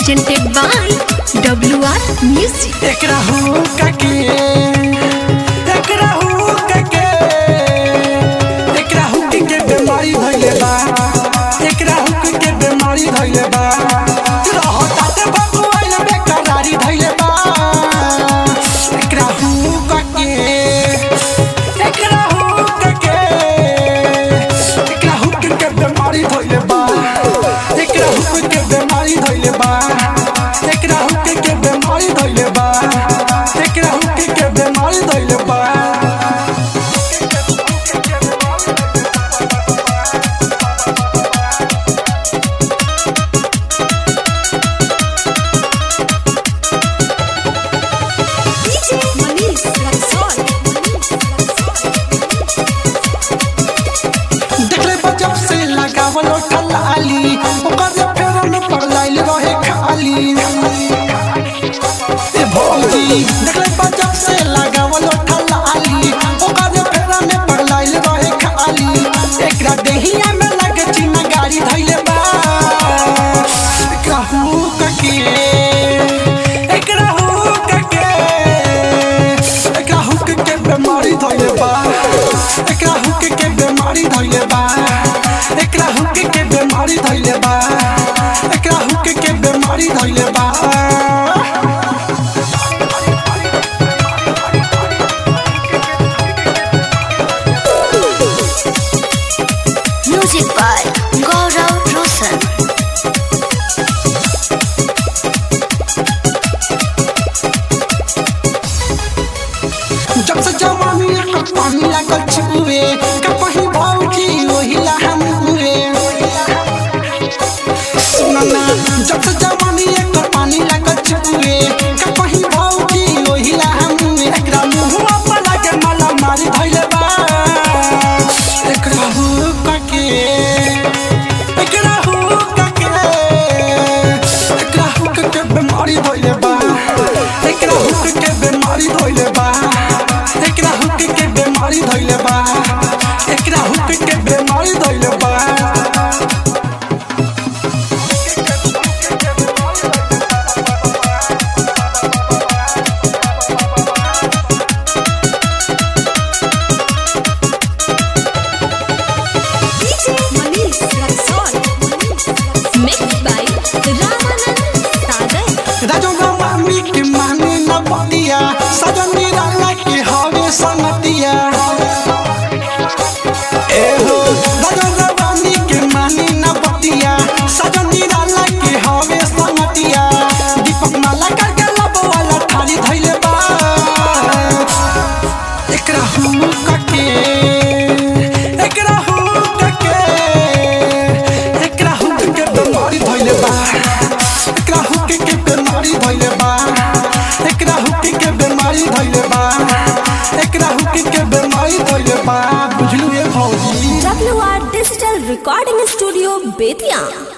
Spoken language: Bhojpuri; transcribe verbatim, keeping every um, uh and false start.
presented by W R Music. एकरा हुक्का के एकरा हुक्का के एकरा हुक्के के बीमारी धइले बा एकरा हुक्के के बीमारी धइले बा रहताते भगवान बेकरारी धइले बा एकरा हुक्का के एकरा हुक्का के एकरा हुक्के के बीमारी धइले बा एकरा हुक्के के बीमारी धइले बा एकरा हुक्के के बीमारी धइले बा एकरा हुक्के के बीमारी धइले बा देखले बजब से लगावल ठलाली ओकर फेर में पड़लाइल रहे खाली ए भौजी देखले बजब से लगावल ठलाली ओकर फेर में पड़लाइल रहे खाली एकरा देहिया में लगे चिन्ह गाड़ी धइले बा एकरा हुक्का के एकरा हुक्का के एकरा हुक्के के बीमारी धइले बा एकरा हुक्के के बीमारी धइले बा एकरा हुक्के के बीमारी धइले बा एकरा हुक्के के बीमारी धइले बा Music by Gaurav Roshan. जब से जवानी का पानी लागल छुए कपही भौजी ओहिला हम हुए सुनना जब से जवानी का पानी लागल छुए कपही भौजी ओहिला हम हुए एकरा मुंहवा पर लागे माला मारी धइले बा एकरा हुक्का के एकरा हुक्का के एकरा हुक्का के बीमारी धइले बा एकरा हुक्का के बीमारी धइले बा एकरा हुक्के के बीमारी धइले बा एकरा हुक्के के बीमारी धइले बा Mixed by Ramanand Sagar. राजो मामी के माने न बतिया सजनी राला के हवे संगतिया ए हो राजो मामी के माने न बतिया सजनी राला के हवे संगतिया दीपक माला करके लब वाला थाली धइले बा एकरा हुक्का के एकरा हुक्का के एकरा हुक्के के बीमारी धइले बा एकरा हुक्के के बीमारी धइले बा एकरा हुक्के के बीमारी धइले बा एकरा हुक्के के बीमारी धइले बा बुझलु ए भौजी W R Digital Recording Studio, Bethiya.